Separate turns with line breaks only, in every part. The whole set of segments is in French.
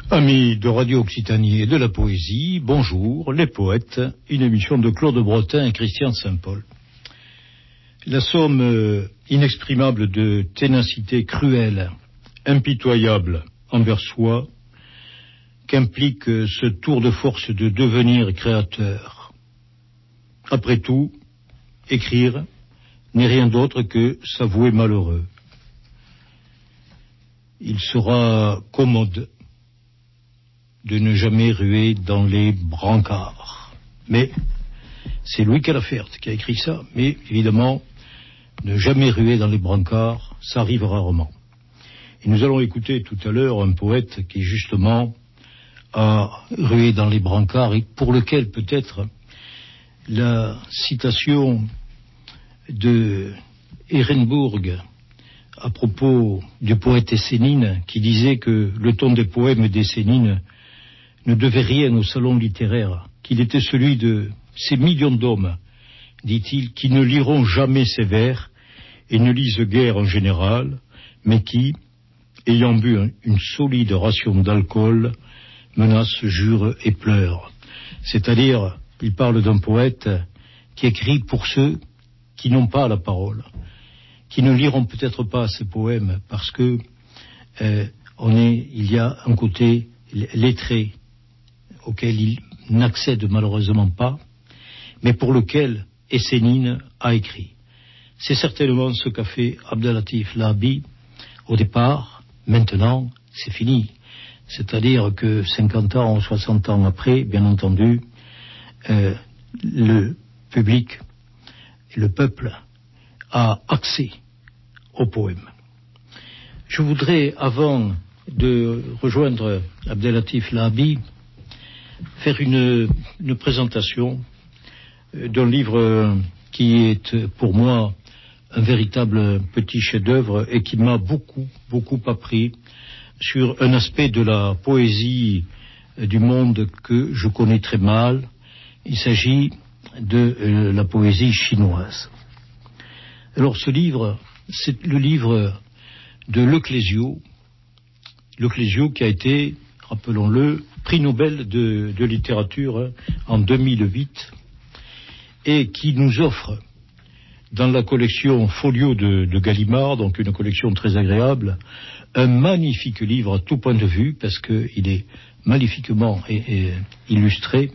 Amis de Radio Occitanie et de la poésie, bonjour, les poètes, une émission de Claude Bretin et Christian Saint-Paul. La somme inexprimable de ténacité cruelle, impitoyable envers soi, qu'implique ce tour de force de devenir créateur. Après tout, écrire n'est rien d'autre que s'avouer malheureux. Il sera commode de ne jamais ruer dans les brancards. Mais c'est Louis Calafert qui a écrit ça, mais évidemment, ne jamais ruer dans les brancards, ça arrive rarement. Et nous allons écouter tout à l'heure un poète qui justement a rué dans les brancards et pour lequel peut-être la citation de Ehrenburg à propos du poète Essénine qui disait que le ton des poèmes d'Essénine ne devait rien au salon littéraire, qu'il était celui de ces millions d'hommes, dit-il, qui ne liront jamais ses vers et ne lisent guère en général, mais qui, ayant bu une solide ration d'alcool, menacent, jurent et pleurent. C'est-à-dire, il parle d'un poète qui écrit pour ceux qui n'ont pas la parole, qui ne liront peut-être pas ses poèmes parce que il y a un côté lettré auquel il n'accède malheureusement pas, mais pour lequel Essénine a écrit. C'est certainement ce qu'a fait Abdelatif Lahabi au départ. Maintenant, c'est fini. C'est-à-dire que 50 ans ou 60 ans après, bien entendu, le public, le peuple a accès au poème. Je voudrais, avant de rejoindre Abdelatif Lahabi, faire une présentation d'un livre qui est pour moi un véritable petit chef-d'œuvre et qui m'a beaucoup appris sur un aspect de la poésie du monde que je connais très mal. Il s'agit de la poésie chinoise. Alors ce livre, c'est le livre de Leclésio qui a été, rappelons-le, prix Nobel de littérature en 2008 et qui nous offre dans la collection Folio de Gallimard, donc une collection très agréable, un magnifique livre à tout point de vue parce qu'il est magnifiquement illustré,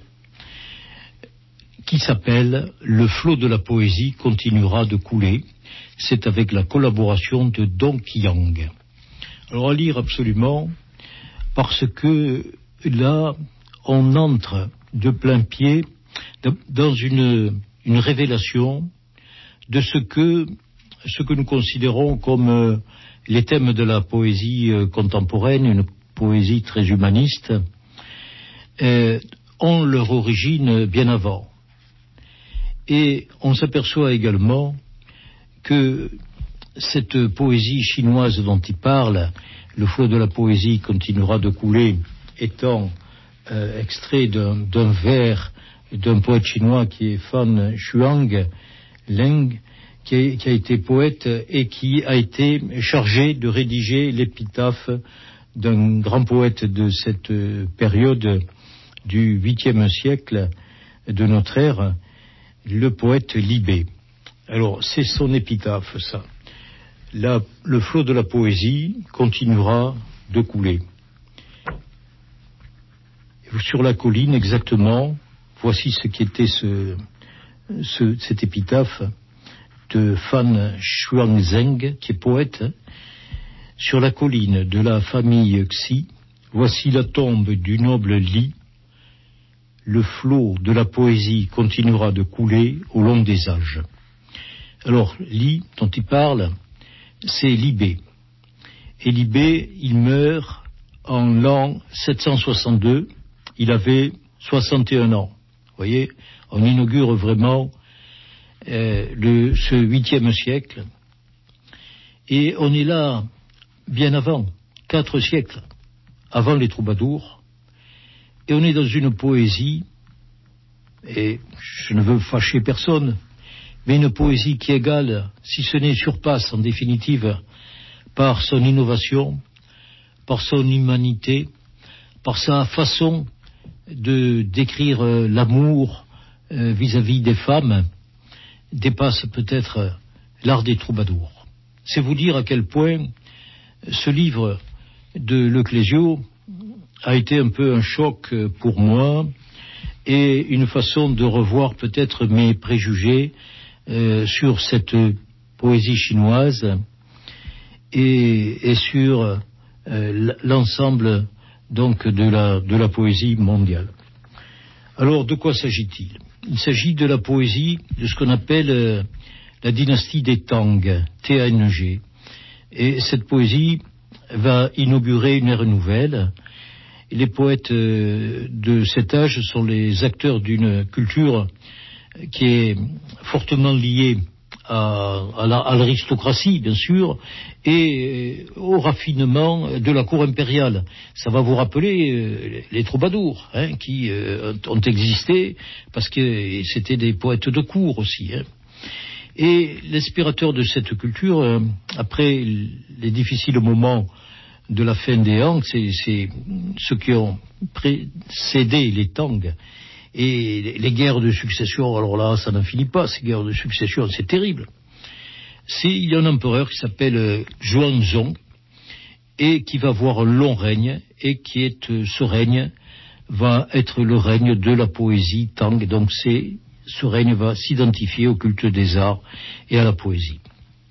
qui s'appelle « Le flot de la poésie continuera de couler ». C'est avec la collaboration de Don Qiang. Alors à lire absolument, parce que là, on entre de plein pied dans une révélation de ce que nous considérons comme les thèmes de la poésie contemporaine, une poésie très humaniste, ont leur origine bien avant. Et on s'aperçoit également que cette poésie chinoise dont il parle, le flot de la poésie continuera de couler, étant extrait d'un vers d'un poète chinois qui est Fan Xuang Leng, qui a été poète et qui a été chargé de rédiger l'épitaphe d'un grand poète de cette période du 8e siècle de notre ère, le poète Libé. Alors, c'est son épitaphe, ça. Le flot de la poésie continuera de couler. Sur la colline, exactement, voici ce qui était cette épitaphe de Fan Xuanzeng, qui est poète. Sur la colline de la famille Xi, voici la tombe du noble Li. Le flot de la poésie continuera de couler au long des âges. Alors, Li, dont il parle, c'est Libé. Et Libé, il meurt en l'an 762. Il avait 61 ans. Vous voyez, on inaugure vraiment ce 8e siècle. Et on est là bien avant, 4 siècles avant les troubadours. Et on est dans une poésie, et je ne veux fâcher personne, mais une poésie qui égale, si ce n'est surpasse en définitive, par son innovation, par son humanité, par sa façon de décrire l'amour vis-à-vis des femmes, dépasse peut-être l'art des troubadours. C'est vous dire à quel point ce livre de Leclésio a été un peu un choc pour moi et une façon de revoir peut-être mes préjugés sur cette poésie chinoise et sur l'ensemble donc de la poésie mondiale. Alors de quoi s'agit-il? Il s'agit de la poésie de ce qu'on appelle la dynastie des Tang, T-A-N-G. Et cette poésie va inaugurer une ère nouvelle. Les poètes de cet âge sont les acteurs d'une culture qui est fortement liée à l'aristocratie, bien sûr, et au raffinement de la cour impériale. Ça va vous rappeler les troubadours, qui ont existé, parce que c'était des poètes de cour aussi. Et l'inspirateur de cette culture, après les difficiles moments de la fin des Han, c'est ceux qui ont précédé les Tang, et les guerres de succession, alors là, ça n'en finit pas, ces guerres de succession, c'est terrible. Il y a un empereur qui s'appelle Xuanzong, et qui va avoir un long règne, et ce règne va être le règne de la poésie Tang, donc ce règne va s'identifier au culte des arts et à la poésie.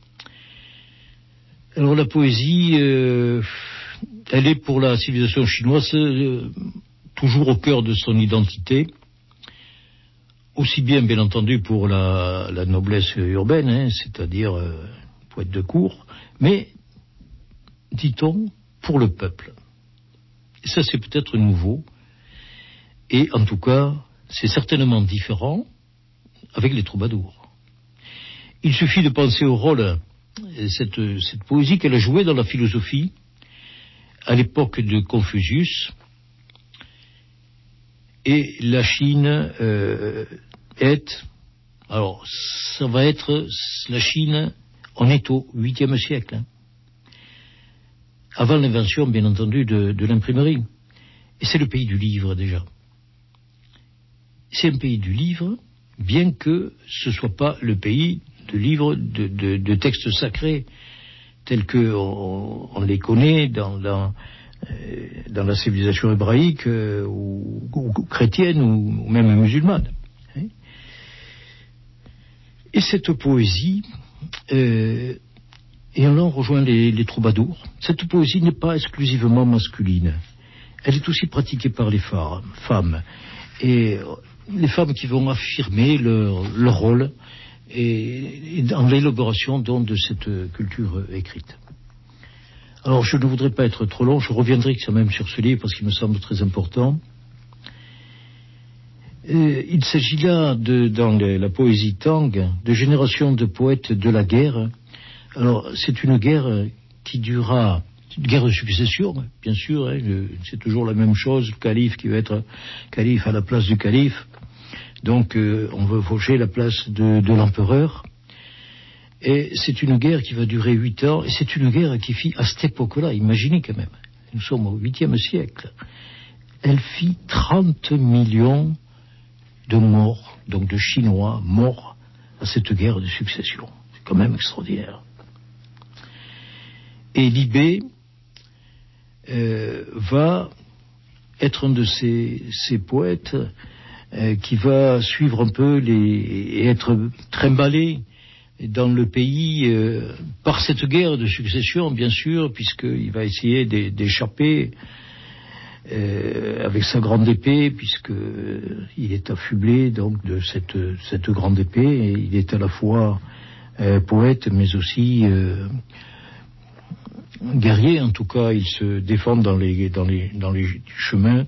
Alors la poésie, elle est pour la civilisation chinoise toujours au cœur de son identité, aussi bien entendu pour la noblesse urbaine, c'est-à-dire poète de cour, mais, dit-on, pour le peuple. Et ça c'est peut-être nouveau, et en tout cas, c'est certainement différent avec les troubadours. Il suffit de penser au rôle, cette poésie qu'elle a jouée dans la philosophie, à l'époque de Confucius, et la Chine la Chine, on est au 8e siècle, avant l'invention, bien entendu, de l'imprimerie. Et c'est le pays du livre, déjà. C'est un pays du livre, bien que ce ne soit pas le pays de livres, de textes sacrés, tels qu'on les connaît dans la civilisation hébraïque ou chrétienne ou même musulmane. Et cette poésie, et on rejoint les troubadours, cette poésie n'est pas exclusivement masculine. Elle est aussi pratiquée par les femmes. Et les femmes qui vont affirmer leur rôle et dans l'élaboration donc de cette culture écrite. Alors je ne voudrais pas être trop long, je reviendrai quand même sur ce livre parce qu'il me semble très important. Il s'agit là, dans la poésie Tang, de générations de poètes de la guerre. Alors c'est une guerre qui durera, une guerre de succession, bien sûr, c'est toujours la même chose, le calife qui va être calife à la place du calife. Donc on veut faucher la place de l'empereur. Et c'est une guerre qui va durer 8 ans, et c'est une guerre qui fit, à cette époque-là, imaginez quand même, nous sommes au 8e siècle, elle fit 30 millions de morts, donc de Chinois morts à cette guerre de succession. C'est quand même extraordinaire. Et Li va être un de ces poètes qui va suivre un peu et être trimballé dans le pays par cette guerre de succession, bien sûr, puisqu'il va essayer d'échapper avec sa grande épée, puisqu'il est affublé donc de cette grande épée, et il est à la fois poète, mais aussi guerrier. En tout cas, il se défend dans les chemins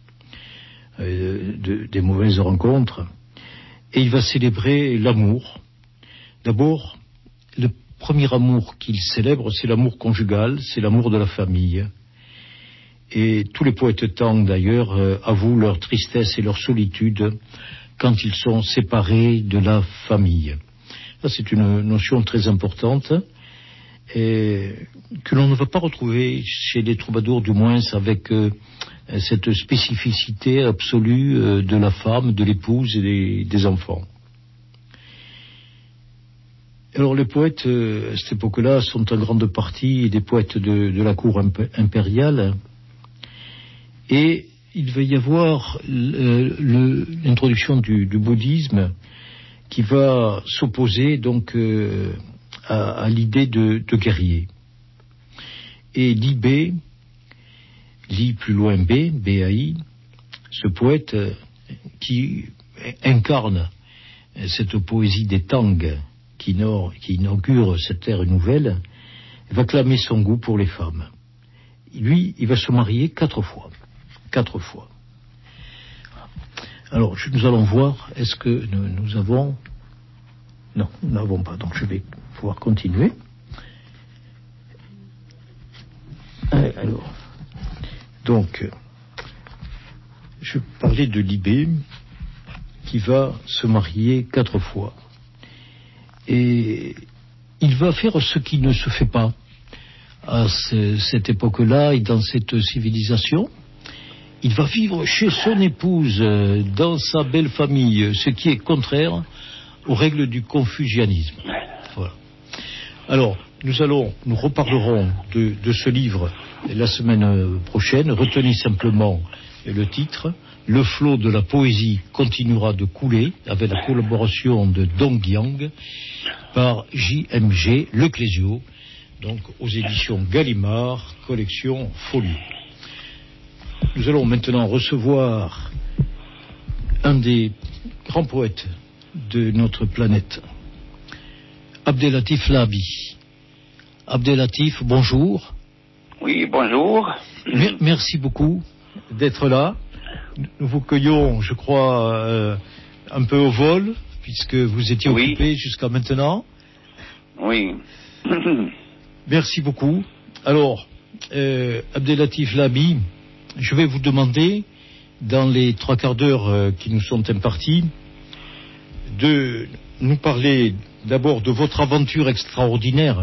des mauvaises rencontres, et il va célébrer l'amour. D'abord, le premier amour qu'il célèbre, c'est l'amour conjugal, c'est l'amour de la famille. Et tous les poètes Tang, d'ailleurs, avouent leur tristesse et leur solitude quand ils sont séparés de la famille. Ça, c'est une notion très importante. que l'on ne va pas retrouver chez les troubadours, du moins avec cette spécificité absolue de la femme, de l'épouse et des enfants. Alors les poètes, à cette époque-là, sont en grande partie des poètes de la cour impériale, et il va y avoir l'introduction du bouddhisme qui va s'opposer donc à l'idée de guerrier. Et Li plus loin B.A.I., ce poète qui incarne cette poésie des Tang qui inaugure cette ère nouvelle, va clamer son goût pour les femmes. Lui, il va se marier 4 fois. 4 fois. Alors, nous allons voir, est-ce que nous avons... Non, nous n'avons pas, donc je vais pouvoir continuer. Alors, donc, je parlais de Libé, qui va se marier 4 fois. Et il va faire ce qui ne se fait pas à cette époque-là et dans cette civilisation. Il va vivre chez son épouse, dans sa belle famille, ce qui est contraire aux règles du confucianisme. Voilà. Alors, nous reparlerons de ce livre la semaine prochaine. Retenez simplement le titre. Le flot de la poésie continuera de couler, avec la collaboration de Dong Yang par JMG Le Clésio, donc aux éditions Gallimard, collection Folio. Nous allons maintenant recevoir un des grands poètes de notre planète, Abdellatif Lahabi. Abdellatif, bonjour.
Oui, bonjour.
Merci beaucoup d'être là. Nous vous cueillons, je crois, un peu au vol, puisque vous étiez occupé jusqu'à maintenant.
Oui.
Merci beaucoup. Alors, Abdellatif Lahabi, je vais vous demander, dans les 3 quarts d'heure qui nous sont impartis, de nous parler d'abord de votre aventure extraordinaire,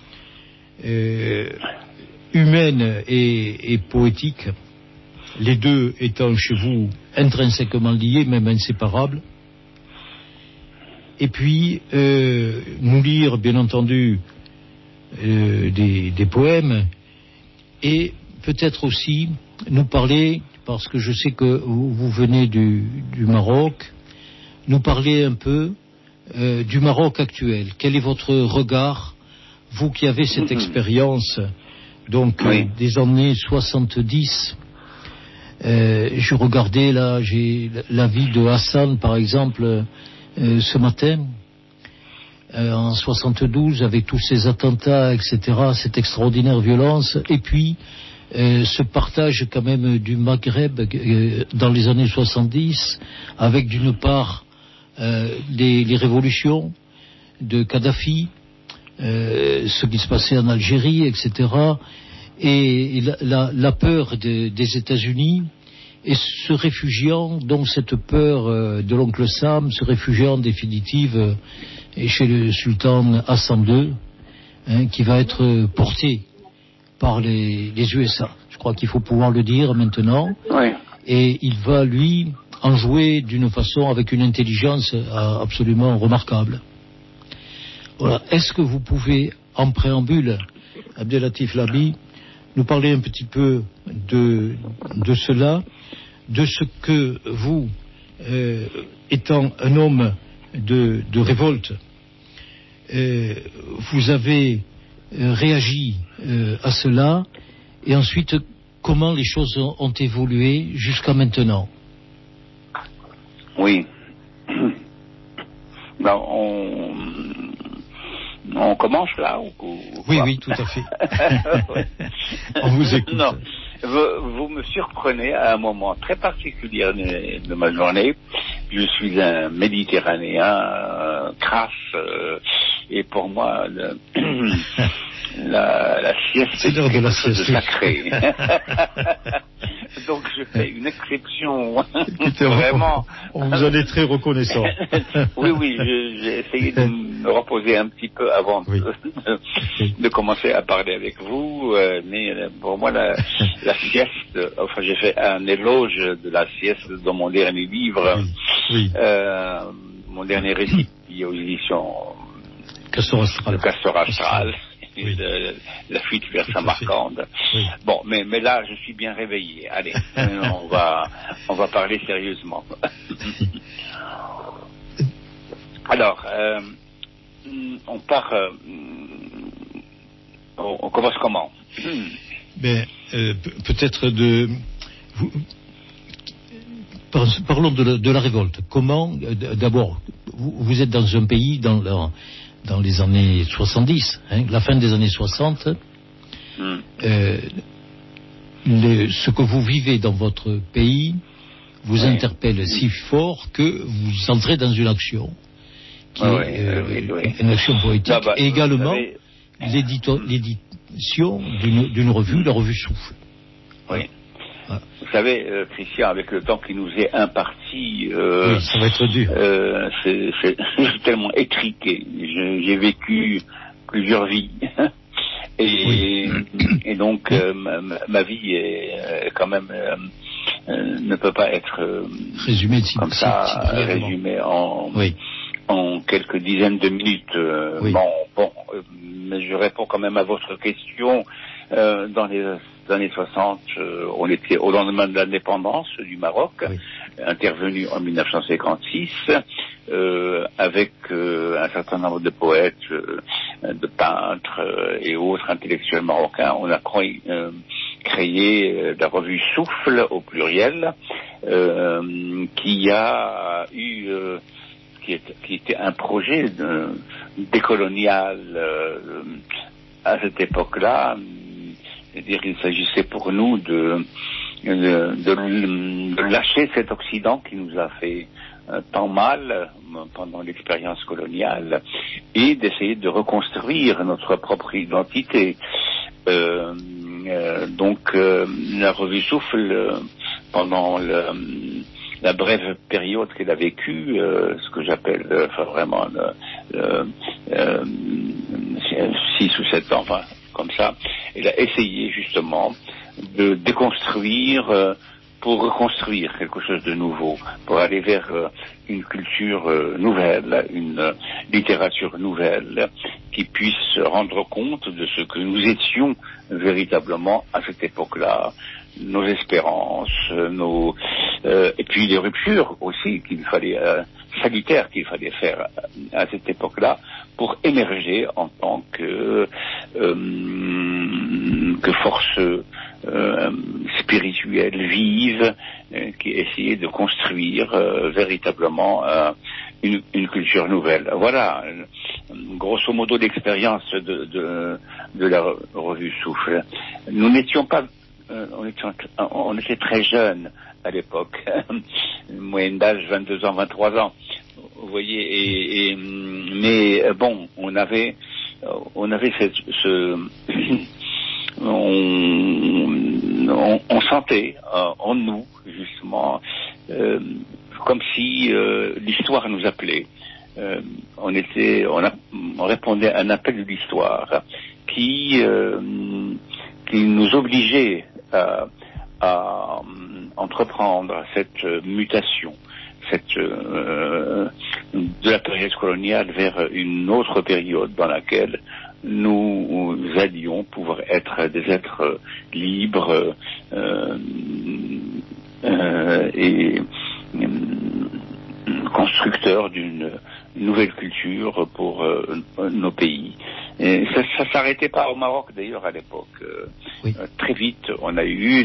humaine et poétique, les deux étant chez vous intrinsèquement liés, même inséparables. Et puis, nous lire, bien entendu, des poèmes, et peut-être aussi nous parler, parce que je sais que vous venez du Maroc, nous parler un peu du Maroc actuel. Quel est votre regard, vous qui avez cette expérience donc des années 70? Je regardais là, j'ai la vie de Hassan par exemple ce matin en 72 avec tous ces attentats, etc., cette extraordinaire violence, et puis ce partage quand même du Maghreb dans les années 70 avec d'une part les révolutions de Kadhafi, ce qui se passait en Algérie, etc., et la peur des États-Unis, et se réfugiant, donc cette peur de l'oncle Sam, se réfugiant en définitive chez le sultan Hassan II, qui va être porté par les USA. Je crois qu'il faut pouvoir le dire maintenant.
Oui.
Et il va, lui, en jouer d'une façon avec une intelligence absolument remarquable. Voilà. Est-ce que vous pouvez, en préambule, Abdellatif Lahabi, nous parler un petit peu de cela, de ce que vous, étant un homme de révolte, vous avez réagi à cela, et ensuite comment les choses ont évolué jusqu'à maintenant?
Oui. Ben, on commence là ou
Oui, tout à fait. On vous écoute.
Non, vous me surprenez à un moment très particulier de ma journée. Je suis un Méditerranéen crasse, et pour moi la sieste,
c'est l'heure de la sieste
sacré. Donc je fais une exception.
Écoutez, vraiment. On vous en est très reconnaissant.
Oui, j'ai essayé de me reposer un petit peu avant de commencer à parler avec vous, mais pour moi la sieste, enfin j'ai fait un éloge de la sieste dans mon dernier livre, mon dernier récit aux éditions
Castor
Astral. De la fuite vers Samarcande. Bon, mais là, je suis bien réveillé. Allez, on va parler sérieusement. Alors, on part. On commence comment?
Peut-être parlons de la révolte. Comment, d'abord, vous êtes dans un pays dans les années 70, la fin des années 60, ce que vous vivez dans votre pays vous interpelle si fort que vous entrez dans une action qui est une action poétique, et également l'édition d'une revue, la revue Souffle.
Oui. Vous savez, Christian, avec le temps qui nous est imparti,
ça va être dur.
C'est tellement étriqué. J'ai vécu plusieurs vies. Et donc, ma vie est quand même ne peut pas être résumée en quelques dizaines de minutes. Mais je réponds quand même à votre question. Dans les années 60, on était au lendemain de l'indépendance du Maroc, intervenu en 1956, avec un certain nombre de poètes, de peintres et autres intellectuels marocains. On a créé la revue Souffle au pluriel, qui était un projet décolonial à cette époque-là. C'est-à-dire qu'il s'agissait pour nous de lâcher cet Occident qui nous a fait tant mal pendant l'expérience coloniale et d'essayer de reconstruire notre propre identité. Donc la revue Souffle, pendant la brève période qu'elle a vécue, ce que j'appelle vraiment 6 ou 7 ans, enfin comme ça, elle a essayé justement de déconstruire pour reconstruire quelque chose de nouveau, pour aller vers une culture nouvelle, une littérature nouvelle qui puisse rendre compte de ce que nous étions véritablement à cette époque-là, nos espérances, et puis les ruptures aussi salutaires qu'il fallait faire à cette époque-là pour émerger en tant que force spirituelle vive qui essayait de construire véritablement une culture nouvelle. Voilà, grosso modo, l'expérience de la revue Souffle. Nous n'étions pas on était très jeunes à l'époque, moyenne d'âge 22 ans, 23 ans, vous voyez, mais bon, on avait on sentait en nous, justement, comme si l'histoire nous appelait. On répondait à un appel de l'histoire qui nous obligeait à entreprendre cette mutation, de la période coloniale vers une autre période dans laquelle nous allions pouvoir être des êtres libres et constructeurs d'une nouvelle culture pour nos pays. Et ça s'arrêtait pas au Maroc d'ailleurs à l'époque. Très vite, on a eu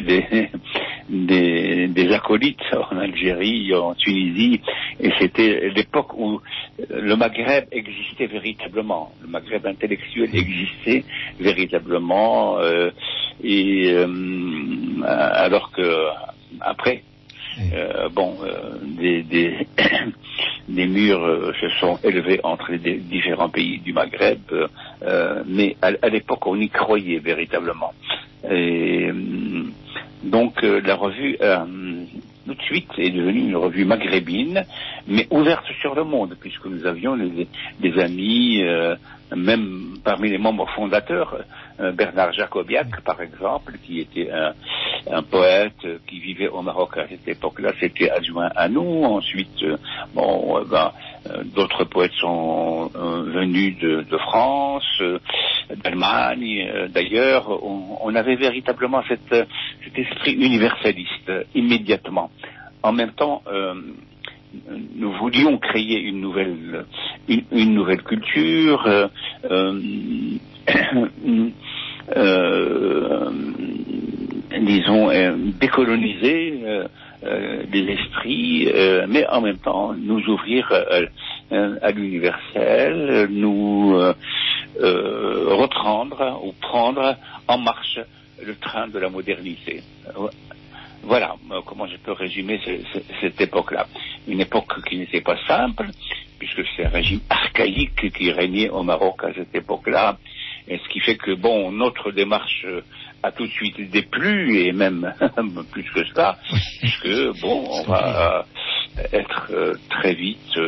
des acolytes en Algérie, en Tunisie, et c'était l'époque où le Maghreb existait véritablement. Le Maghreb intellectuel existait véritablement, alors que après, des murs se sont élevés entre les différents pays du Maghreb, mais à l'époque on y croyait véritablement. Et Donc la revue tout de suite est devenue une revue maghrébine, mais ouverte sur le monde, puisque nous avions des amis, même parmi les membres fondateurs, Bernard Jacobiac, par exemple, qui était un poète qui vivait au Maroc à cette époque-là, s'était adjoint à nous. Ensuite, d'autres poètes sont venus de France, d'Allemagne. D'ailleurs, on avait véritablement cet esprit universaliste immédiatement. En même temps, nous voulions créer une nouvelle culture, disons, décoloniser les esprits, mais en même temps nous ouvrir à l'universel, nous reprendre ou prendre en marche le train de la modernité. Voilà comment je peux résumer cette époque-là. Une époque qui n'était pas simple, puisque c'est un régime archaïque qui régnait au Maroc à cette époque-là, et ce qui fait que, notre démarche a tout de suite déplu, et même plus que ça, puisque, on va être très vite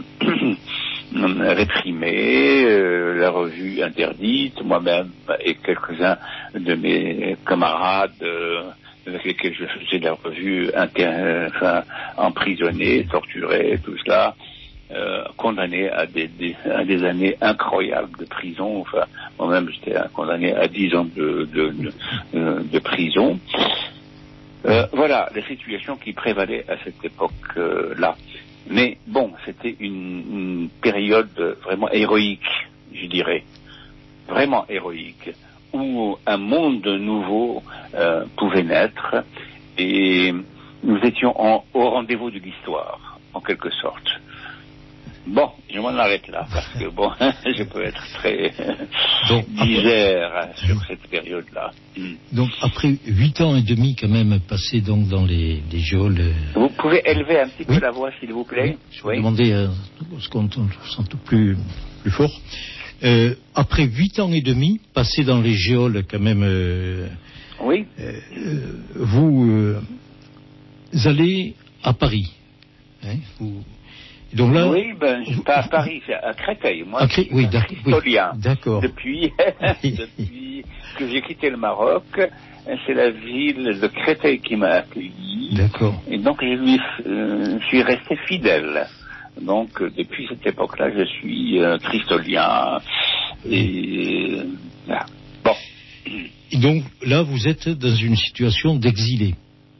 réprimé, la revue interdite, moi-même et quelques-uns de mes camarades avec lesquels je faisais la revue emprisonnés, torturés, tout cela, condamnés à des années incroyables de prison. Enfin, moi-même j'étais condamné à 10 ans de prison. Voilà la situation qui prévalait à cette époque-là. Mais c'était une période vraiment héroïque, je dirais, vraiment héroïque, où un monde nouveau pouvait naître, et nous étions au rendez-vous de l'histoire, en quelque sorte. Je m'en arrête là, parce que je peux être très digère sur cette période-là.
Donc après 8 ans et demi quand même passés donc dans les geôles...
Vous pouvez élever un petit peu la voix, s'il vous plaît?
Je vais demander ce qu'on sent tout plus fort. Après 8 ans et demi passés dans les geôles quand même...
oui.
Vous allez à Paris. Hein, donc là,
oui, pas à Paris, c'est à Créteil. Moi, je suis cristolien.
D'accord.
Depuis que j'ai quitté le Maroc, c'est la ville de Créteil qui m'a accueilli.
D'accord.
Et donc, je suis resté fidèle. Donc, depuis cette époque-là, je suis cristolien. Et voilà.
Et donc, là, vous êtes dans une situation d'exilé.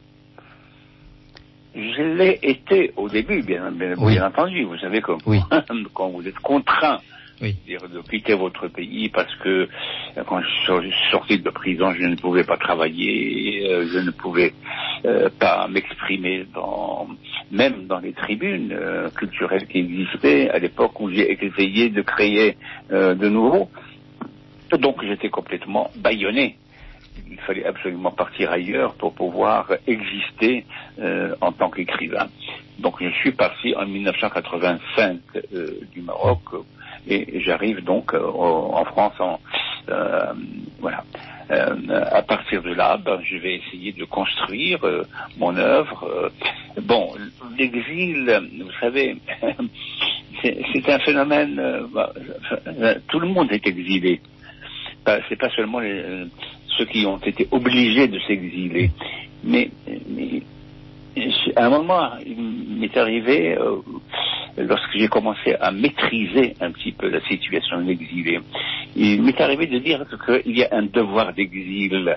Je l'ai été au début, bien entendu. Vous savez, quand vous êtes contraint de quitter votre pays, parce que quand je suis sorti de prison, je ne pouvais pas travailler, je ne pouvais pas m'exprimer même dans les tribunes culturelles qui existaient à l'époque où j'ai essayé de créer de nouveau. Donc j'étais complètement bâillonné. Il fallait absolument partir ailleurs pour pouvoir exister en tant qu'écrivain. Donc je suis parti en 1985 du Maroc, et j'arrive donc en France voilà. À partir de là, je vais essayer de construire mon œuvre. L'exil, vous savez, c'est un phénomène. Tout le monde est exilé. C'est pas seulement ceux qui ont été obligés de s'exiler, mais à un moment, il m'est arrivé, lorsque j'ai commencé à maîtriser un petit peu la situation de l'exilé, il m'est arrivé de dire qu'il y a un devoir d'exil,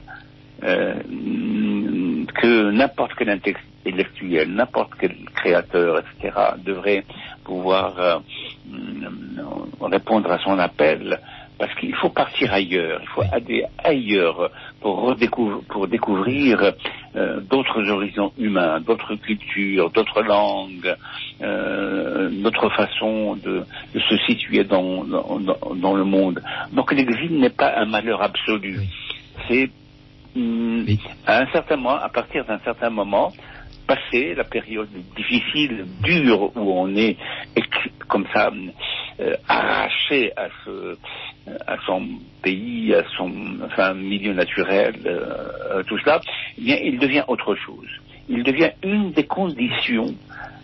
que n'importe quel intellectuel, n'importe quel créateur, etc., devrait pouvoir répondre à son appel. Parce qu'il faut partir ailleurs, il faut aller ailleurs pour découvrir d'autres horizons humains, d'autres cultures, d'autres langues, d'autres façons de se situer dans le monde. Donc l'exil n'est pas un malheur absolu. C'est à partir d'un certain moment, passer la période difficile, dure, où on est comme ça arraché à son pays, à son milieu naturel, tout cela, eh bien, il devient autre chose. Il devient une des conditions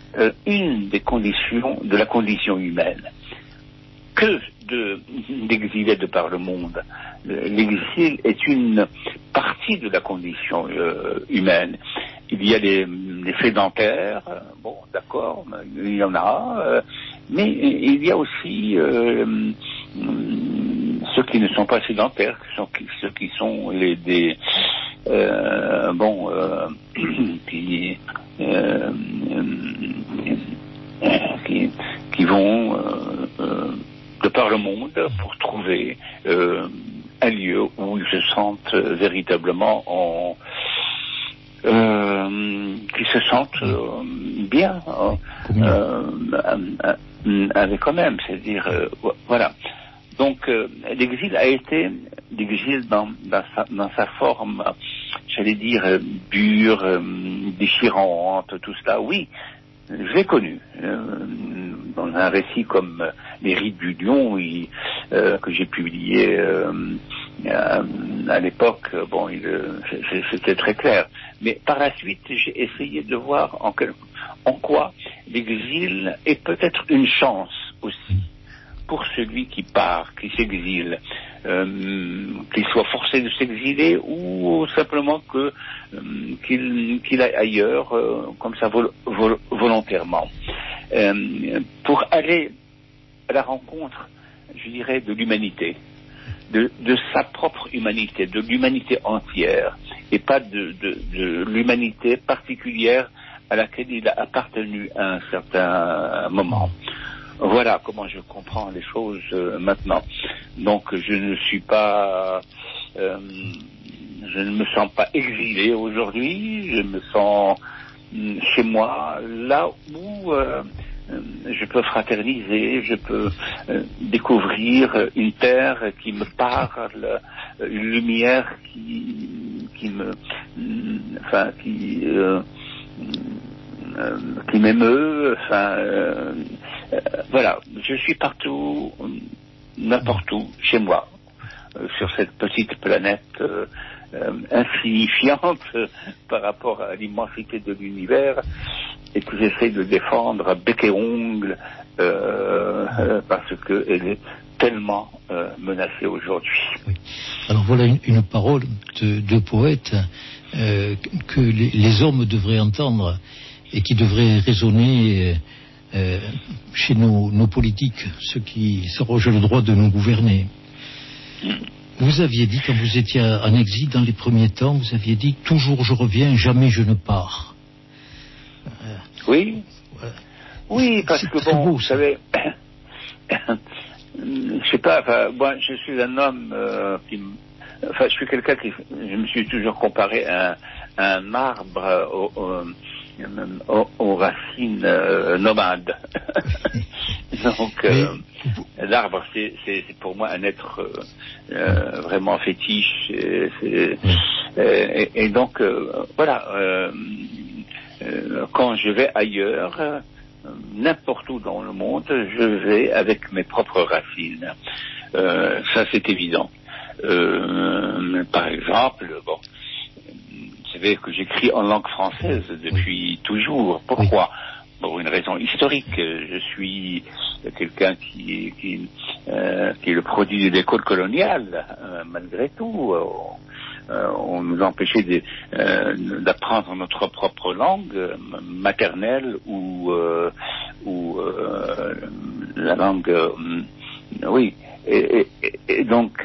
de la condition humaine. Que d'exilés de par le monde. L'exil est une partie de la condition humaine. Il y a les sédentaires, bon, d'accord, il y en a, mais il y a aussi ceux qui ne sont pas sédentaires, ceux qui sont qui vont de par le monde pour trouver un lieu où ils se sentent véritablement qui se sentent bien avec eux-mêmes, c'est-à-dire voilà. Donc l'exil a été l'exil dans sa forme, j'allais dire dure, déchirante, tout cela, oui. Je l'ai connu. Dans un récit comme Les Rites du Lion, que j'ai publié à l'époque, bon, c'était très clair. Mais par la suite, j'ai essayé de voir en quoi l'exil est peut-être une chance aussi pour celui qui part, qui s'exile, qu'il soit forcé de s'exiler ou simplement qu'il aille ailleurs, comme ça volontairement, pour aller à la rencontre, je dirais, de l'humanité, de sa propre humanité, de l'humanité entière, et pas de l'humanité particulière à laquelle il a appartenu à un certain moment. Voilà comment je comprends les choses maintenant. Donc je ne me sens pas exilé aujourd'hui, je me sens chez moi, là où je peux fraterniser, je peux découvrir une terre qui me parle, une lumière qui m'émeut, voilà, je suis partout, n'importe où, chez moi, sur cette petite planète insignifiante par rapport à l'immensité de l'univers, et que j'essaie de défendre à bec et ongle parce qu'elle est tellement menacée aujourd'hui.
Oui. Alors voilà une parole de poète que les hommes devraient entendre et qui devrait résonner chez nos politiques, ceux qui s'arrogent le droit de nous gouverner. Vous aviez dit, quand vous étiez en exil dans les premiers temps, vous aviez dit « Toujours je reviens, jamais je ne pars ».
Oui,
voilà.
Oui, parce que bon,
beau,
vous savez, je sais pas, moi je suis un homme je suis quelqu'un je me suis toujours comparé à un arbre aux racines nomades. Donc l'arbre c'est pour moi un être vraiment fétiche et donc voilà, quand je vais ailleurs, n'importe où dans le monde, je vais avec mes propres racines. Ça c'est évident. Par exemple, bon, vous savez que j'écris en langue française depuis toujours. Pourquoi ? Pour une raison historique. Je suis quelqu'un qui est le produit de l'école coloniale, malgré tout. On nous empêchait d'apprendre notre propre langue maternelle ou la langue, oui. Et donc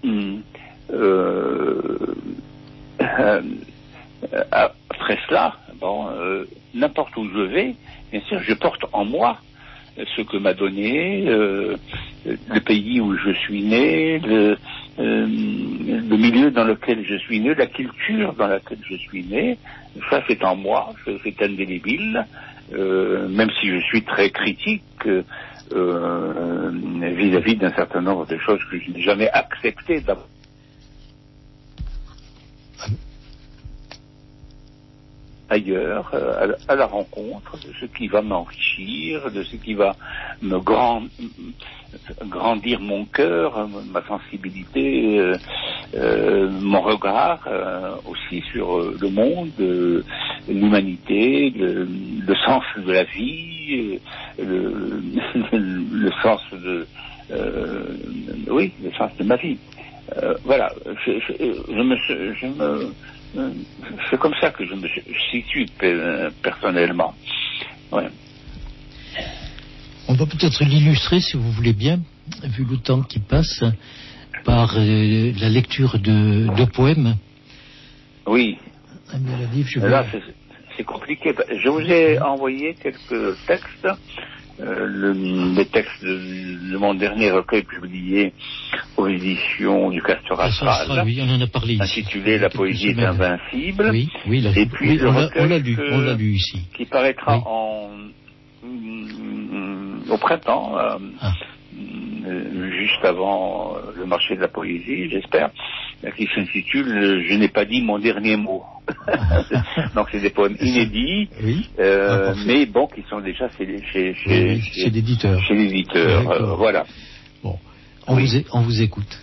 après cela, bon, n'importe où je vais, bien sûr, je porte en moi ce que m'a donné le pays où je suis né, le milieu dans lequel je suis né, la culture dans laquelle je suis né. Ça, c'est en moi, c'est indélébile, même si je suis très critique vis-à-vis d'un certain nombre de choses que je n'ai jamais acceptées ailleurs, à la rencontre de ce qui va m'enrichir, de ce qui va me grandir mon cœur, ma sensibilité, mon regard aussi sur le monde, l'humanité, le sens de la vie, le sens de le sens de ma vie. Voilà, c'est comme ça que je me situe personnellement. Ouais.
On va peut-être l'illustrer, si vous voulez bien, vu le temps qui passe, par la lecture de poèmes.
Oui.
Là,
c'est compliqué. Je vous ai envoyé quelques textes. Les textes de mon dernier recueil publié aux éditions du Castor Astral,
oui, on en a parlé ici,
intitulé La poésie est invincible.
Oui,
et puis le recueil
on l'a lu ici,
qui paraîtra au printemps, juste avant le marché de la poésie, j'espère, qui s'intitule Je n'ai pas dit mon dernier mot. Donc c'est des poèmes inédits, mais bon, qui sont déjà chez l'éditeur. Chez l'éditeur, voilà.
Bon, on vous écoute.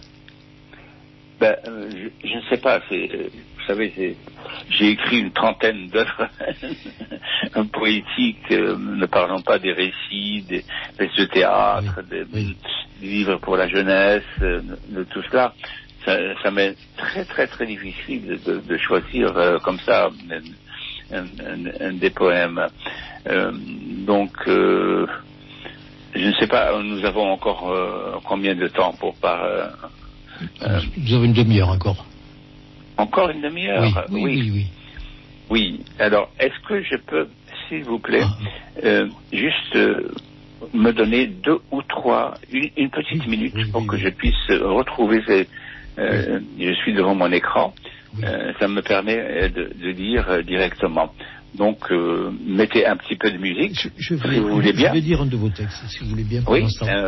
Je ne sais pas. Vous savez, j'ai écrit une trentaine d'œuvres poétiques, ne parlons pas des récits, des pièces de théâtre, des livres pour la jeunesse, de tout cela. Ça m'est très très très difficile de choisir comme ça un des poèmes. Donc je ne sais pas, nous avons encore combien de temps pour
Nous avons une demi-heure encore.
Encore une demi-heure? Oui. Alors, est-ce que je peux, s'il vous plaît, juste me donner 2 ou 3, une petite minute pour que je puisse retrouver je suis devant mon écran. Ça me permet de lire directement. Donc, mettez un petit peu de musique, si vous voulez bien.
Je vais lire un de vos textes, si vous voulez bien.
Oui,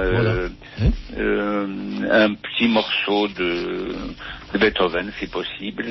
un petit morceau de Beethoven, si possible.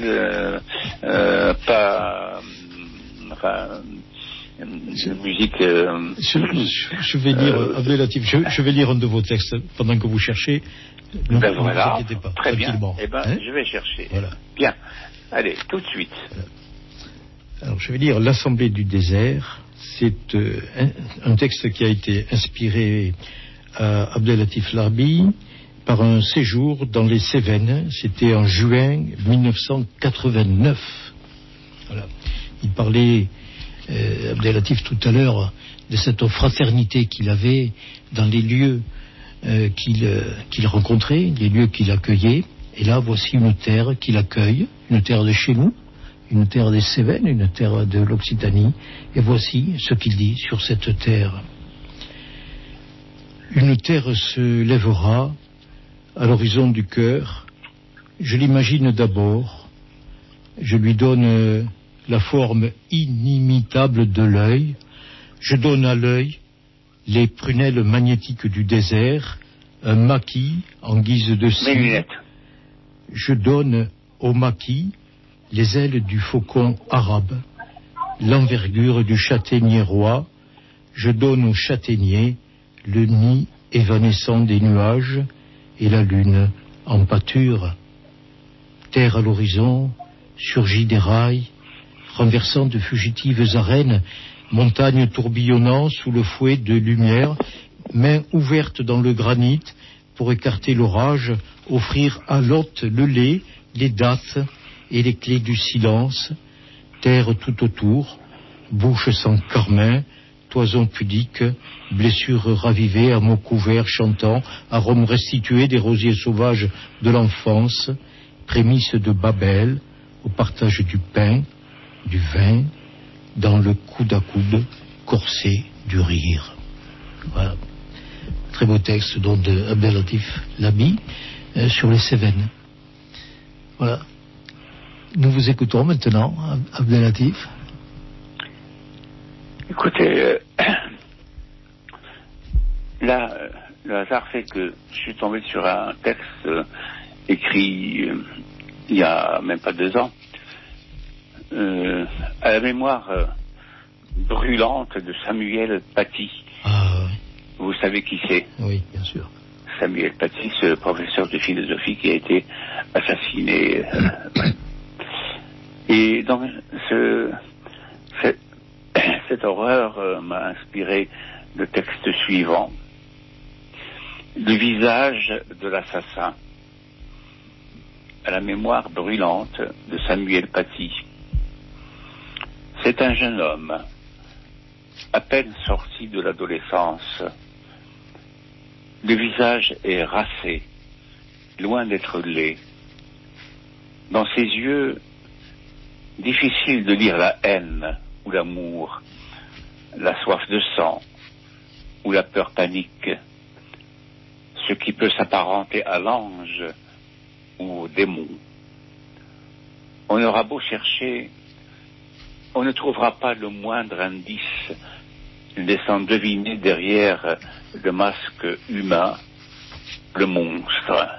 Musique.
Je vais lire, Abdelatif, je vais lire un de vos textes pendant que vous cherchez. Ne vous inquiétez pas.
Très bien. Je vais chercher.
Voilà.
Bien. Allez, tout de suite.
Alors, je vais lire L'Assemblée du désert. C'est un texte qui a été inspiré à Abdelatif Larbi par un séjour dans les Cévennes. C'était en juin 1989. Voilà. Il parlait, Abdelatif, tout à l'heure, de cette fraternité qu'il avait dans les lieux qu'il rencontrait, les lieux qu'il accueillait. Et là, voici une terre qu'il accueille, une terre de chez nous, une terre des Cévennes, une terre de l'Occitanie. Et voici ce qu'il dit sur cette terre. Une terre se lèvera à l'horizon du cœur. Je l'imagine d'abord. Je lui donne la forme inimitable de l'œil. Je donne à l'œil les prunelles magnétiques du désert, un maquis en guise de cire. Je donne au maquis les ailes du faucon arabe, l'envergure du châtaignier roi. Je donne au châtaignier le nid évanescent des nuages et la lune en pâture. Terre à l'horizon, surgit des rails, renversant de fugitives arènes, montagne tourbillonnant sous le fouet de lumière, main ouverte dans le granit pour écarter l'orage, offrir à l'hôte le lait, les dattes et les clés du silence. Terre tout autour, bouche sans carmin, toison pudique, blessures ravivées, à mots couverts chantant, arômes restitués des rosiers sauvages de l'enfance, prémices de Babel, au partage du pain, du vin, dans le coude à coude corsé du rire. Voilà. Très beau texte donc de Abdelatif Larbi sur les Cévennes. Voilà. Nous vous écoutons maintenant, Abdelatif.
Écoutez, là, le hasard fait que je suis tombé sur un texte écrit il y a même pas 2 ans, à la mémoire brûlante de Samuel Paty.
Ah,
Vous savez qui c'est?
oui, bien sûr.
Samuel Paty, ce professeur de philosophie qui a été assassiné. Et donc, cette horreur m'a inspiré le texte suivant. Le visage de l'assassin. À la mémoire brûlante de Samuel Paty. C'est un jeune homme, à peine sorti de l'adolescence. Le visage est racé, loin d'être laid. Dans ses yeux, difficile de lire la haine ou l'amour, la soif de sang ou la peur panique, ce qui peut s'apparenter à l'ange ou au démon. On aura beau chercher, on ne trouvera pas le moindre indice laissant deviner derrière le masque humain le monstre.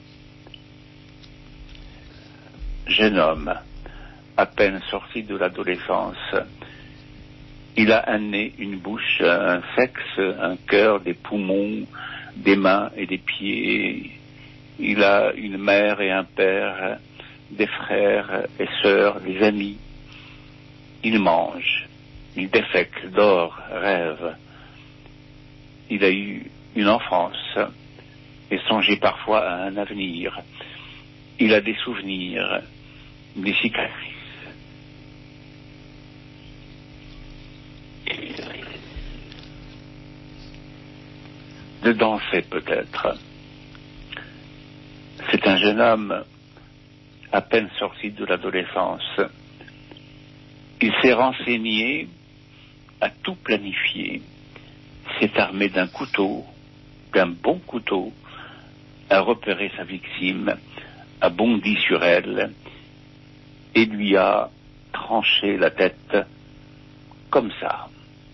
Jeune homme, à peine sorti de l'adolescence, il a un nez, une bouche, un sexe, un cœur, des poumons, des mains et des pieds. Il a une mère et un père, des frères et sœurs, des amis. Il mange, il défèque, dort, rêve. Il a eu une enfance et songeait parfois à un avenir. Il a des souvenirs, des cicatrices. De danser peut-être. C'est un jeune homme à peine sorti de l'adolescence. Il s'est renseigné, a tout planifié, s'est armé d'un couteau, d'un bon couteau, a repéré sa victime, a bondi sur elle et lui a tranché la tête comme ça.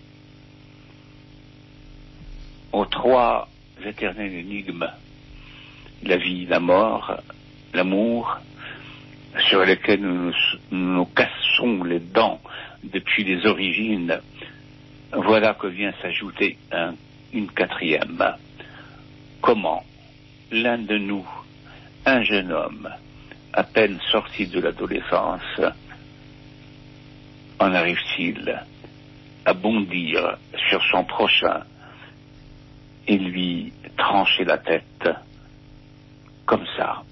Aux trois éternelles énigmes, la vie, la mort, l'amour, sur lesquels nous nous cassons les dents depuis les origines, voilà que vient s'ajouter une quatrième. Comment l'un de nous, un jeune homme, à peine sorti de l'adolescence, en arrive-t-il à bondir sur son prochain et lui trancher la tête comme ça?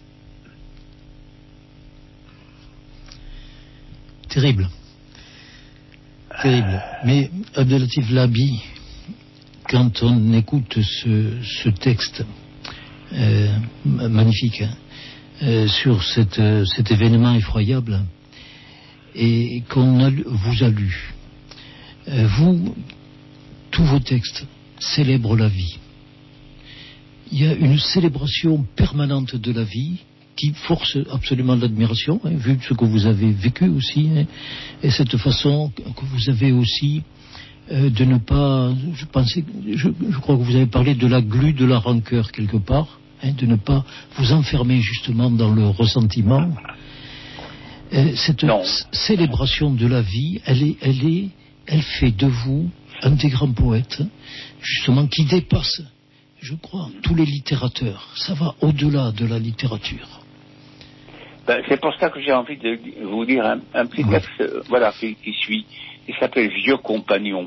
Terrible. Terrible. Mais Abdelatif Labi, quand on écoute ce texte magnifique sur cet événement effroyable et vous a lu, tous vos textes célèbrent la vie. Il y a une célébration permanente de la vie qui force absolument l'admiration, vu ce que vous avez vécu aussi, et cette façon que vous avez aussi de ne pas... Je crois que vous avez parlé de la glu de la rancœur quelque part, de ne pas vous enfermer justement dans le ressentiment. Cette célébration de la vie, elle fait de vous un des grands poètes, justement, qui dépasse, je crois, tous les littérateurs. Ça va au-delà de la littérature.
C'est pour ça que j'ai envie de vous lire un petit texte qui suit. Il s'appelle Vieux compagnon.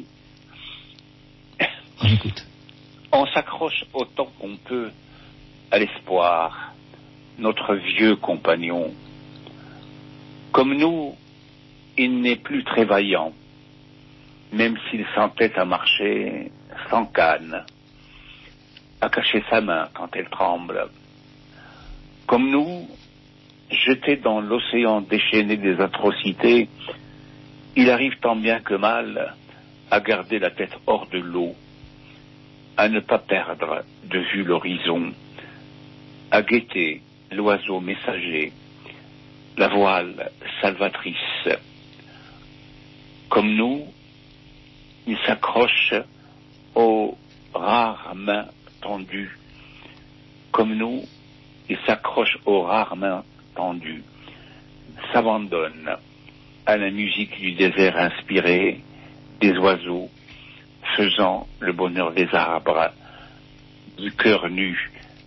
On écoute.
On s'accroche autant qu'on peut à l'espoir, notre vieux compagnon. Comme nous, il n'est plus très vaillant, même s'il s'entête à marcher sans canne, à cacher sa main quand elle tremble. Comme nous, jeté dans l'océan déchaîné des atrocités, il arrive tant bien que mal à garder la tête hors de l'eau, à ne pas perdre de vue l'horizon, à guetter l'oiseau messager, la voile salvatrice. Comme nous, il s'accroche aux rares mains tendues. Comme nous, il s'accroche aux rares mains tendues, s'abandonne à la musique du désert inspirée, des oiseaux faisant le bonheur des arbres, du cœur nu.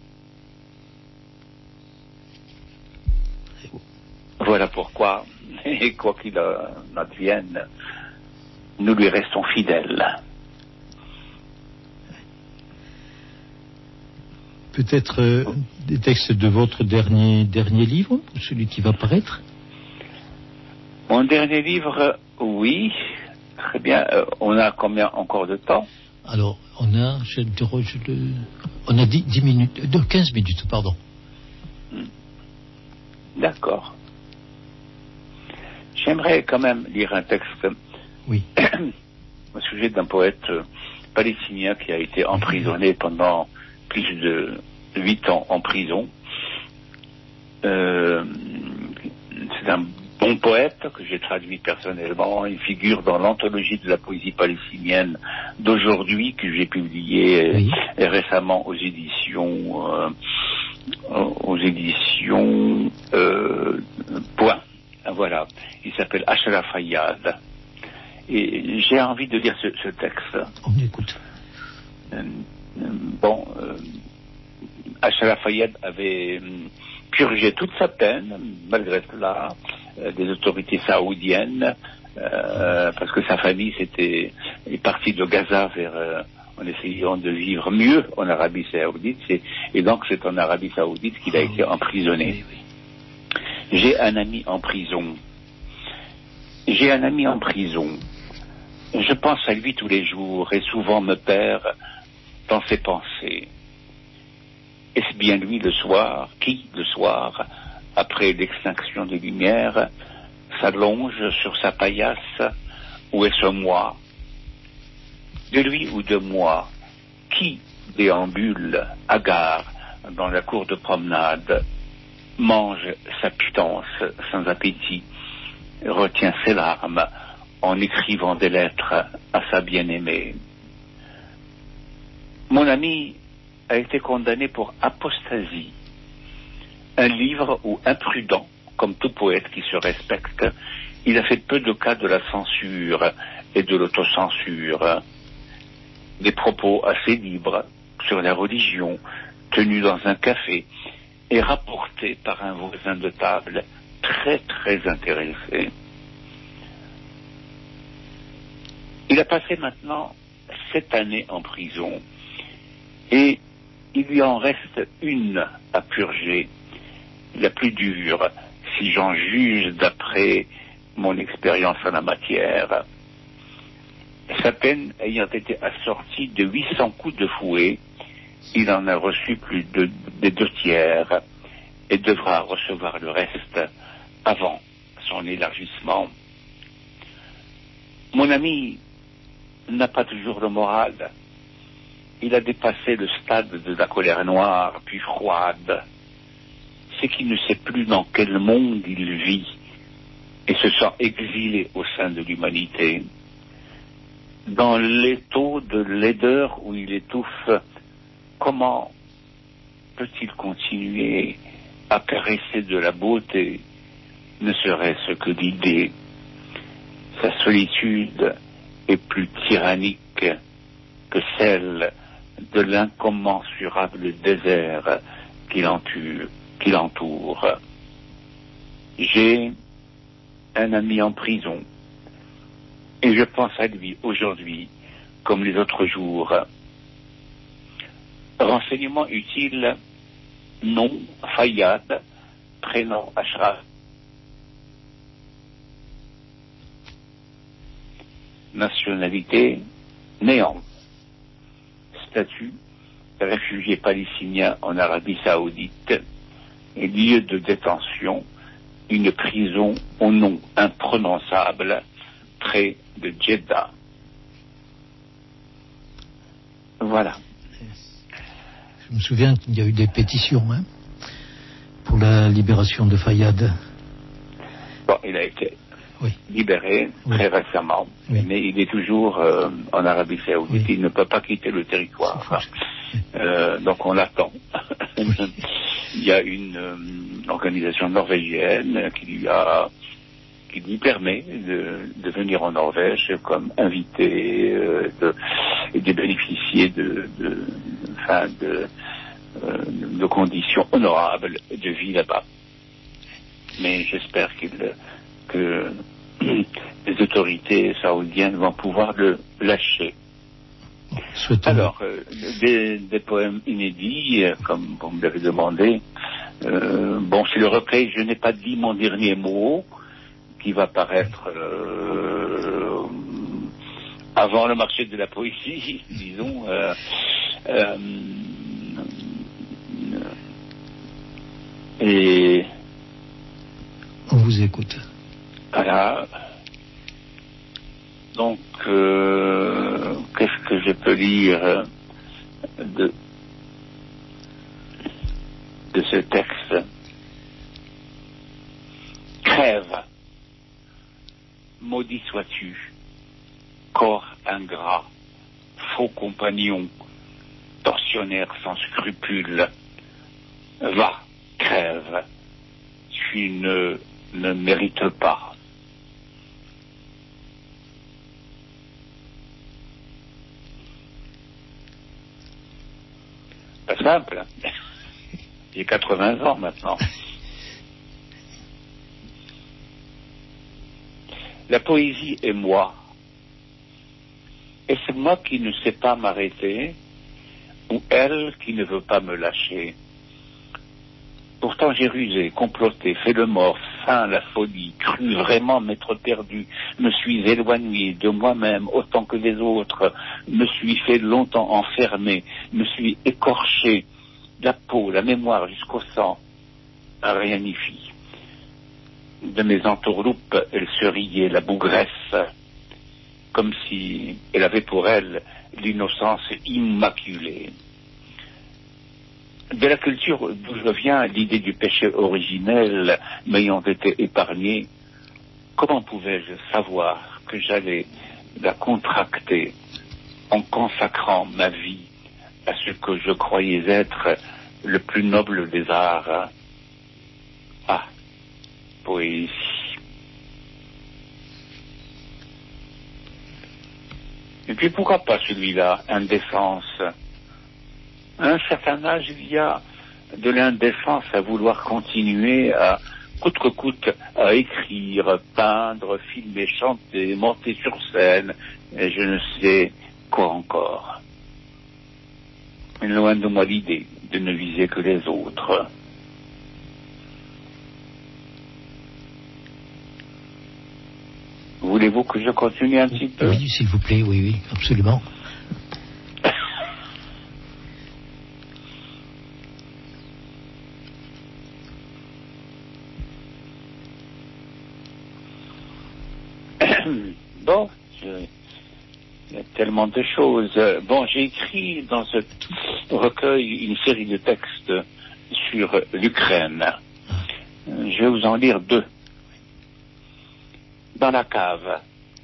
Voilà pourquoi, et quoi qu'il en advienne, nous lui restons fidèles.
Peut-être des textes de votre dernier livre, celui qui va paraître?
Mon dernier livre, oui. Très bien. On a combien encore de temps?
Alors, on a 10 minutes, 15 minutes, pardon.
D'accord. J'aimerais quand même lire un texte
oui.
au sujet d'un poète palestinien qui a été emprisonné pendant plus de 8 ans en prison. C'est un bon poète que j'ai traduit personnellement. Il figure dans l'anthologie de la poésie palestinienne d'aujourd'hui que j'ai publiée récemment aux éditions Point. Voilà. Il s'appelle Ashraf Fayyad. Et j'ai envie de lire ce texte.
On écoute.
Ashraf Fayyad avait purgé toute sa peine, malgré cela, des autorités saoudiennes, parce que sa famille est partie de Gaza en essayant de vivre mieux en Arabie Saoudite, et donc c'est en Arabie Saoudite qu'il a été emprisonné.
Oui.
J'ai un ami en prison. Je pense à lui tous les jours et souvent me perds dans ses pensées. Est-ce bien lui le soir, après l'extinction des lumières, s'allonge sur sa paillasse, ou est-ce moi? De lui ou de moi, qui déambule, hagard, dans la cour de promenade, mange sa pitance sans appétit, retient ses larmes en écrivant des lettres à sa bien-aimée? Mon ami a été condamné pour apostasie, un livre où, imprudent, comme tout poète qui se respecte, il a fait peu de cas de la censure et de l'autocensure. Des propos assez libres sur la religion, tenus dans un café et rapportés par un voisin de table très très intéressé. Il a passé maintenant 7 années en prison et il lui en reste une à purger, la plus dure, si j'en juge d'après mon expérience en la matière. Sa peine ayant été assortie de 800 coups de fouet, il en a reçu plus des 2/3 et devra recevoir le reste avant son élargissement. Mon ami n'a pas toujours le moral. Il a dépassé le stade de la colère noire, puis froide. C'est qu'il ne sait plus dans quel monde il vit et se sent exilé au sein de l'humanité. Dans l'étau de laideur où il étouffe, comment peut-il continuer à caresser de la beauté, ne serait-ce que l'idée? Sa solitude est plus tyrannique que celle de l'incommensurable désert qui l'entoure. J'ai un ami en prison et je pense à lui aujourd'hui comme les autres jours. Renseignement utile, nom Fayyad, prénom Ashraf, nationalité néant, statut réfugié palestinien en Arabie Saoudite et lieu de détention, une prison au nom imprononçable près de Jeddah. Voilà.
Je me souviens qu'il y a eu des pétitions pour la libération de Fayyad.
Bon, il a été libéré très récemment, mais il est toujours en Arabie Saoudite. Il ne peut pas quitter le territoire. Donc on l'attend. Il y a une organisation norvégienne qui qui lui permet de venir en Norvège comme invité et de bénéficier de conditions honorables de vie là-bas. Mais j'espère que les autorités saoudiennes vont pouvoir le lâcher. Alors, des poèmes inédits, comme vous me l'avez demandé. C'est le recueil Je n'ai pas dit mon dernier mot, qui va paraître avant le marché de la poésie, disons. Et
on vous écoute.
Voilà. Donc, qu'est-ce que je peux lire de ce texte? Crève, maudit sois-tu, corps ingrat, faux compagnon, tortionnaire sans scrupules. Va, crève, tu ne mérites pas. Pas simple. J'ai 80 ans maintenant. La poésie est moi. Et c'est moi qui ne sais pas m'arrêter, ou elle qui ne veut pas me lâcher. Pourtant j'ai rusé, comploté, fait le mort, feint la folie, cru vraiment m'être perdu, me suis éloigné de moi-même autant que des autres, me suis fait longtemps enfermer, me suis écorché, la peau, la mémoire jusqu'au sang, rien n'y fit. De mes entourloupes, elle se riait, la bougresse, comme si elle avait pour elle l'innocence immaculée. De la culture d'où je viens, l'idée du péché originel m'ayant été épargnée, comment pouvais-je savoir que j'allais la contracter en consacrant ma vie à ce que je croyais être le plus noble des arts? Ah, poésie. Et puis pourquoi pas celui-là, indécence? À un certain âge, il y a de l'indécence à vouloir continuer à coûte que coûte à écrire, peindre, filmer, chanter, monter sur scène, et je ne sais quoi encore. Loin de moi l'idée de ne viser que les autres. Voulez-vous que je continue un petit peu?
Oui, s'il vous plaît, oui, absolument.
Bon, il y a tellement de choses. Bon, j'ai écrit dans ce recueil une série de textes sur l'Ukraine. Je vais vous en lire 2. Dans la cave.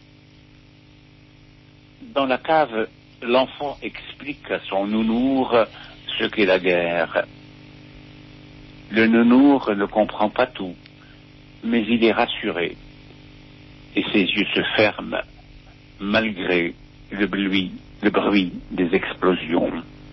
Dans la cave, l'enfant explique à son nounours ce qu'est la guerre. Le nounours ne comprend pas tout, mais il est rassuré. Et ses yeux se ferment malgré le bruit des explosions.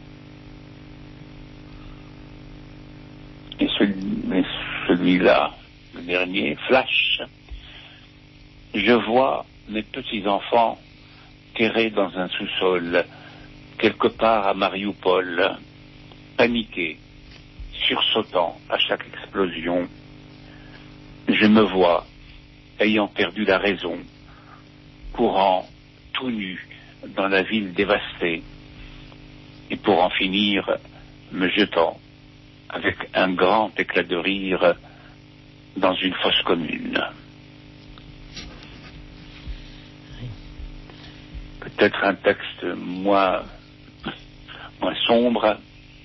Et celui-là, le dernier, flash. Je vois mes petits-enfants terrés dans un sous-sol, quelque part à Marioupol, paniqués, sursautant à chaque explosion. Je me vois, ayant perdu la raison, courant tout nu dans la ville dévastée, et pour en finir, me jetant avec un grand éclat de rire dans une fosse commune. Peut-être un texte moins sombre.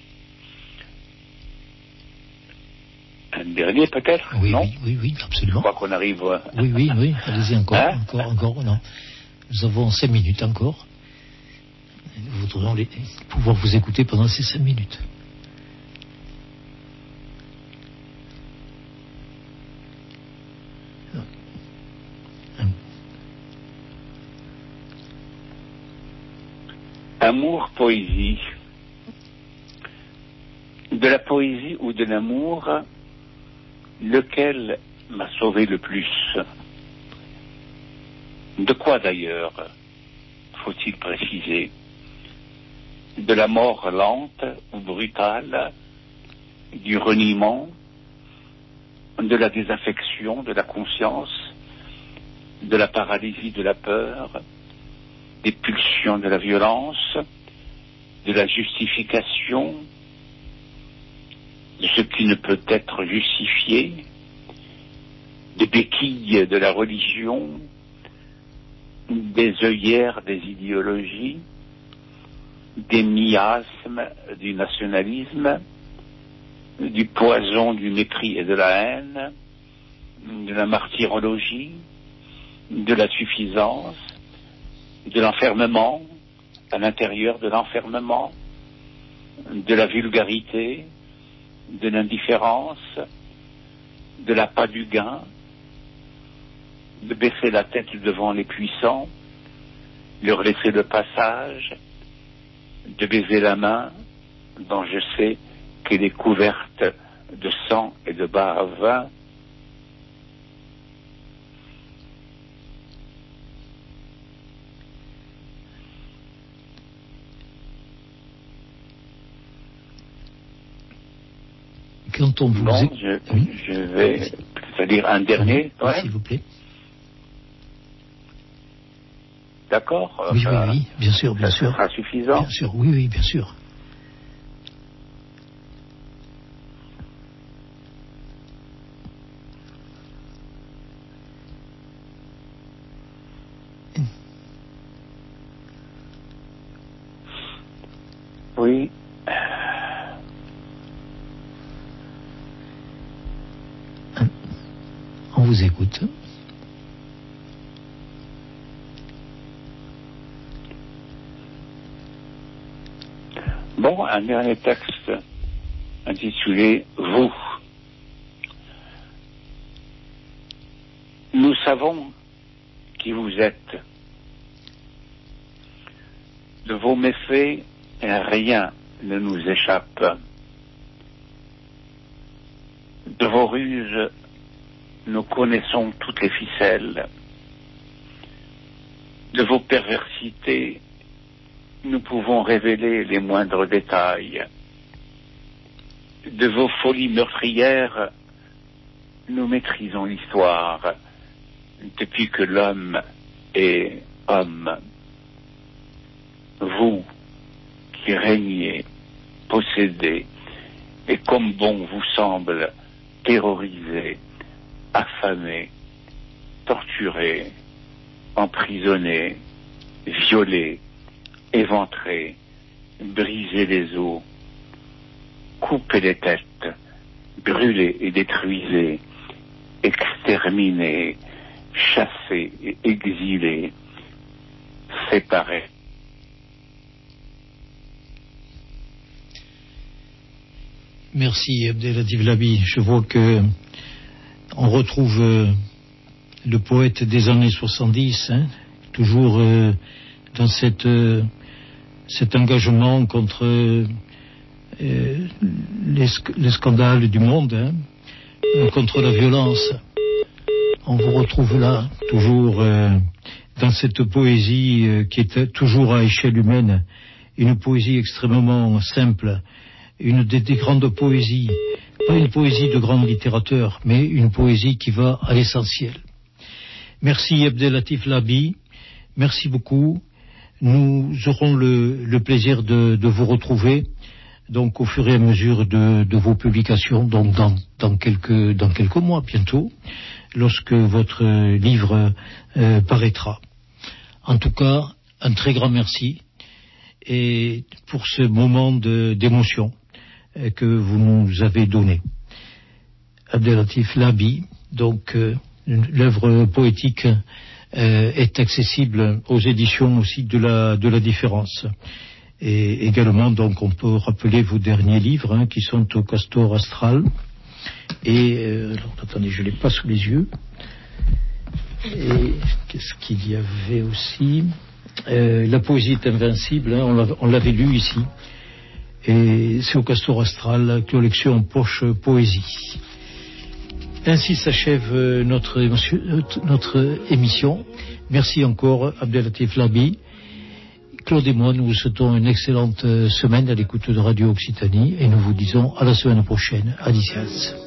Un dernier peut-être?
Oui,
non?
Oui, absolument.
Je crois qu'on arrive...
Oui, allez-y encore, encore, non. Nous avons 5 minutes encore. Nous voudrions pouvoir vous écouter pendant ces 5 minutes.
Amour, poésie. De la poésie ou de l'amour, lequel m'a sauvé le plus? De quoi d'ailleurs, faut-il préciser? De la mort lente ou brutale, du reniement, de la désaffection de la conscience, de la paralysie de la peur, des pulsions de la violence, de la justification, de ce qui ne peut être justifié, des béquilles de la religion, des œillères des idéologies, des miasmes du nationalisme, du poison du mépris et de la haine, de la martyrologie, de la suffisance, de l'enfermement, à l'intérieur de l'enfermement, de la vulgarité, de l'indifférence, de l'appât du gain, de baisser la tête devant les puissants, leur laisser le passage, de baiser la main dont je sais qu'elle est couverte de sang et de bave.
Quand on vous
Bon, je vais, c'est-à-dire un dernier,
oui, s'il vous plaît.
D'accord.
Oui, bien sûr, bien sûr.
Ça sera suffisant.
Bien sûr, oui, bien sûr.
Oui.
On vous écoute.
Bon, un dernier texte intitulé « Vous ». Nous savons qui vous êtes. De vos méfaits, rien ne nous échappe. De vos ruses, nous connaissons toutes les ficelles. De vos perversités, nous pouvons révéler les moindres détails. De vos folies meurtrières, nous maîtrisons l'histoire depuis que l'homme est homme. Vous qui régnez, possédez, et comme bon vous semble, terrorisé, affamé, torturé, emprisonné, violé, éventré, brisez les os, coupez les têtes, brûlez et détruisez, exterminez, chassez et exilez, séparez.
Merci Abdelatif Labi. Je vois que on retrouve le poète des années 70, toujours dans cet engagement contre les scandales du monde, contre la violence. On vous retrouve là, toujours dans cette poésie qui est toujours à échelle humaine, une poésie extrêmement simple, une des grandes poésies, pas une poésie de grand littérateur, mais une poésie qui va à l'essentiel. Merci Abdelatif Labi, merci beaucoup. Nous aurons le plaisir de vous retrouver donc au fur et à mesure de vos publications, donc dans quelques mois bientôt, lorsque votre livre paraîtra. En tout cas, un très grand merci et pour ce moment d'émotion que vous nous avez donné. Abdelatif Labi, donc l'œuvre poétique est accessible aux éditions aussi de la Différence. Et également, donc, on peut rappeler vos derniers livres qui sont au Castor Astral. Et alors, attendez, je l'ai pas sous les yeux. Et qu'est-ce qu'il y avait aussi? La poésie est invincible, hein, on l'avait lu ici. Et c'est au Castor Astral, collection Poche Poésie. Ainsi s'achève notre émission. Merci encore, Abdelatif Labi. Claude et moi, nous vous souhaitons une excellente semaine à l'écoute de Radio Occitanie et nous vous disons à la semaine prochaine. Adicias.